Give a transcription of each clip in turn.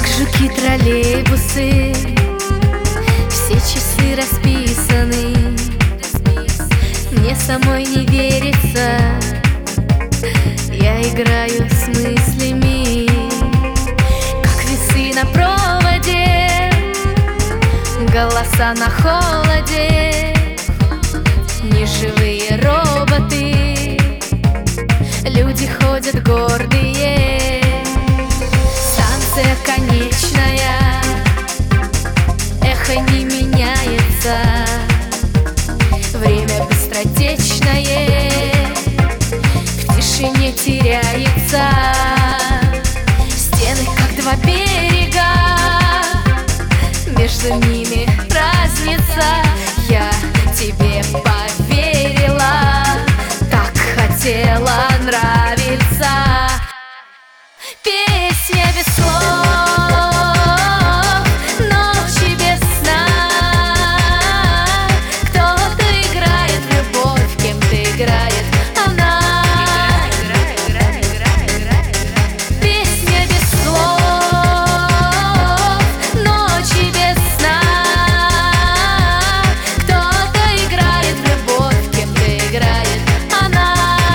жуки, троллейбусы, все часы расписаны. Мне самой не верится, я играю с мыслями, как весы на проводе, голоса на холоде, неживые роботы, люди ходят гордые. Станция конечная, эхо не меняется, время быстротечное, в тишине теряется. Стены как два берега, между ними разница. Я тебе поверила, так хотела нравиться. Песня без слов, ночи без сна. Кто-то играет в любовь, кем-то играет она. Песня без слов, ночи без сна. Кто-то играет в любовь, кем-то играет она.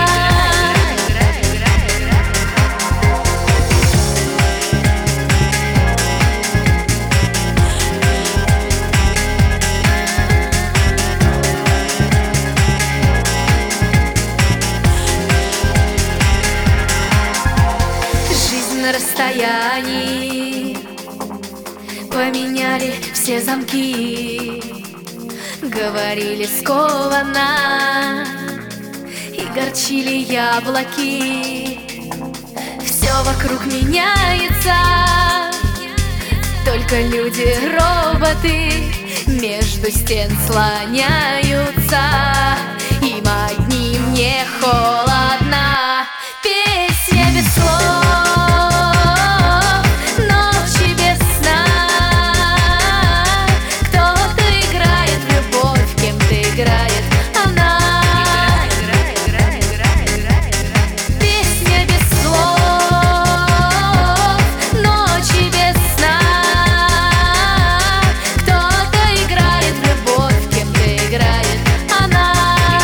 На расстоянии поменяли все замки, говорили скованно и горчили яблоки. Все вокруг меняется, только люди, роботы между стен слоняются. Им одним не холодно. Песня без слов, играет она. Песня без слов, ночи без сна. Кто-то играет в любовь, кем-то играет она.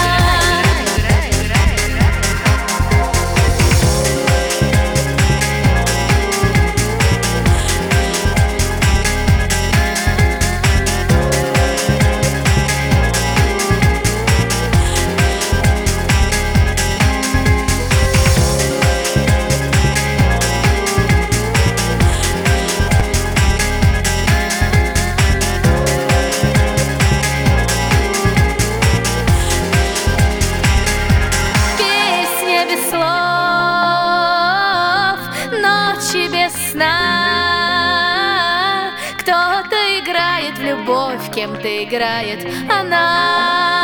Ночи без сна. Кто-то играет в любовь, кем-то играет она.